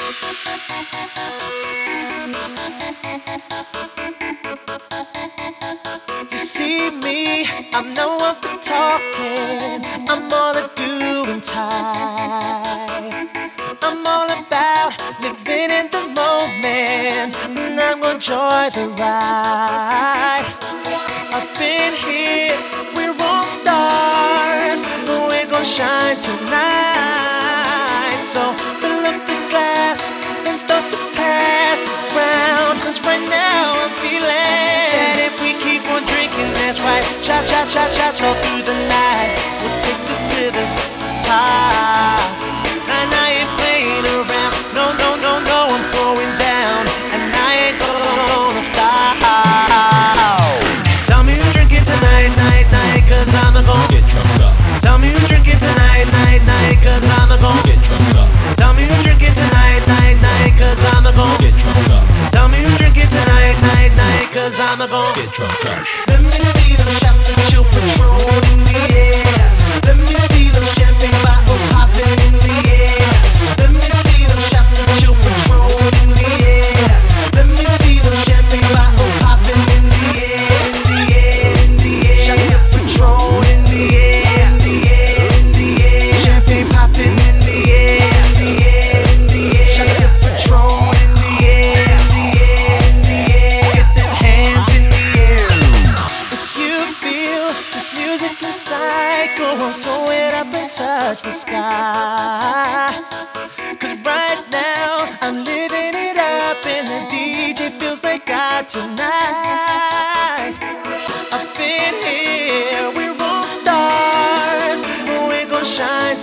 You see me, I'm no one for talking. I'm all a doing type. I'm all about living in the moment, and I'm gonna enjoy the ride. I've been here, we're all stars, and we're gonna shine tonight. So fill up the glass and start to pass it round, 'cause right now I'm feeling that if we keep on drinking, that's right. Shot, shot, shot, shots all through the night. We'll take this to the top. And I ain't playing around. No, no, no, no, I'm going down. And I ain't gonna stop. Tell me who's drinking tonight, night, night, 'cause I'm gonna get drunk up. Tell me who's drinking tonight, night, night, 'cause I'm gonna get drunk up. Tell me who's drinking tonight, night, night, 'cause I'm gonna get drunk up. Tell me who's drinking tonight, night, night, 'cause I'm gonna get drunk up. Let me see those shots of chill Patron in the air. Let me see those champagne bottles popping in the air. Let me see those shots of chill Patron in the air. Let me see those champagne bottles popping in the air, in the air, in the air. Shots of Patron in the air, in the air, in the air. Champagne popping in the air, in the air, in the air. Shots of Patron in the air, in the air, in the air. Get them hands in the air. If you feel this music inside, go on, throw it up and touch the sky. 'Cause right now I'm living it up, and the DJ feels like God tonight. I've been here, we're all stars, and we're gonna shine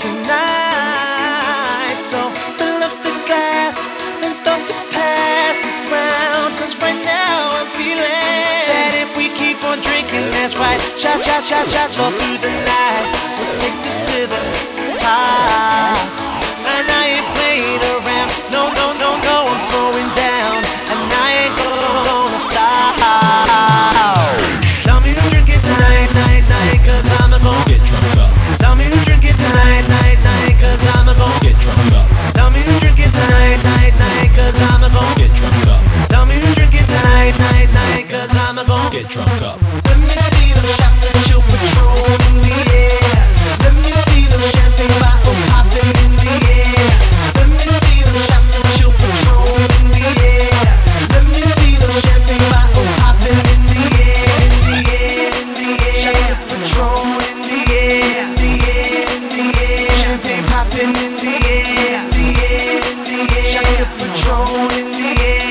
tonight. So fill up the glass and start to pass it round, 'cause right now I'm feeling that if we keep on drinking, that's right. Shot, shot, shot, shots all through the night. We'll take this to the top. And I ain't playing around. No, no, no, no, I'm throwing down. And I ain't gonna stop. Tell me who's drinking tonight, night, night, 'cause I'm gonna get drunk up. Tell me who's drinking tonight, night, night, 'cause I'm gonna get drunk up. Tell me who's drinking tonight, night, night, 'cause I'm gonna get drunk up. Tell me who's drinking tonight, night, night, 'cause I'm gonna get drunk up. Let me see those shots of chill Patron in the air. Let me see those champagne bottles popping in the air. Let me see those shots of chill Patron in the air. Let me see those champagne bottles popping in the air, in the air, in the air. Shots of Patron in the air, in the air, in the air. Champagne popping in the air, in the air, in the air. Shots of Patron in the air.